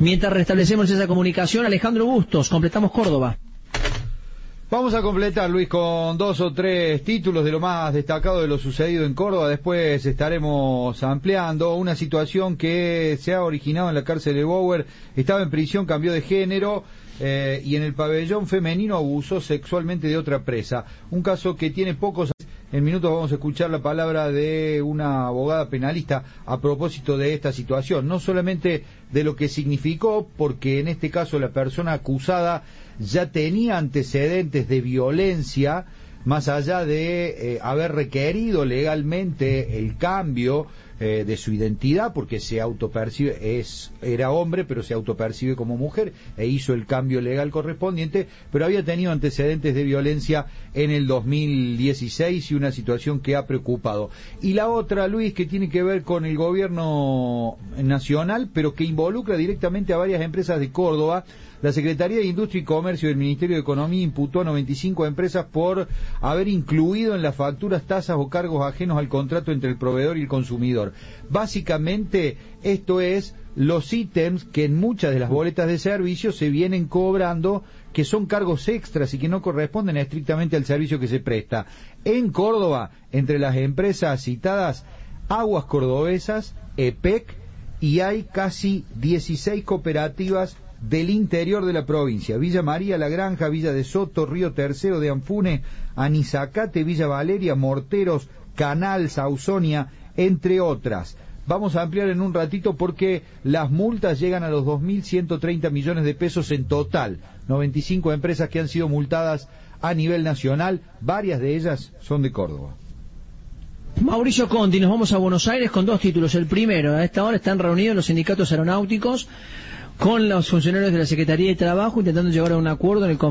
Mientras restablecemos esa comunicación, Alejandro Bustos, completamos Córdoba. Vamos a completar, Luis, con 2 o 3 títulos de lo más destacado de lo sucedido en Córdoba. Después estaremos ampliando una situación que se ha originado en la cárcel de Bower. Estaba en prisión, cambió de género y en el pabellón femenino abusó sexualmente de otra presa. Un caso que tiene pocos... En minutos vamos a escuchar la palabra de una abogada penalista a propósito de esta situación. No solamente de lo que significó, porque en este caso la persona acusada ya tenía antecedentes de violencia, más allá de haber requerido legalmente el cambio de su identidad, porque se autopercibe, era hombre, pero se autopercibe como mujer, e hizo el cambio legal correspondiente, pero había tenido antecedentes de violencia en el 2016 y una situación que ha preocupado. Y la otra, Luis, que tiene que ver con el gobierno nacional, pero que involucra directamente a varias empresas de Córdoba. La Secretaría de Industria y Comercio del Ministerio de Economía imputó a 95 empresas por haber incluido en las facturas tasas o cargos ajenos al contrato entre el proveedor y el consumidor. Básicamente, esto es los ítems que en muchas de las boletas de servicio se vienen cobrando, que son cargos extras y que no corresponden estrictamente al servicio que se presta. En Córdoba, entre las empresas citadas, Aguas Cordobesas, EPEC, y hay casi 16 cooperativas del interior de la provincia: Villa María, La Granja, Villa de Soto, Río Tercero de Anfune, Anizacate, Villa Valeria, Morteros, Canal, Sausonia, entre otras. Vamos a ampliar en un ratito porque las multas llegan a los 2.130 millones de pesos en total. 95 empresas que han sido multadas a nivel nacional, varias de ellas son de Córdoba. Mauricio Conti, nos vamos a Buenos Aires con 2 títulos. El primero, a esta hora están reunidos los sindicatos aeronáuticos con los funcionarios de la Secretaría de Trabajo intentando llegar a un acuerdo en el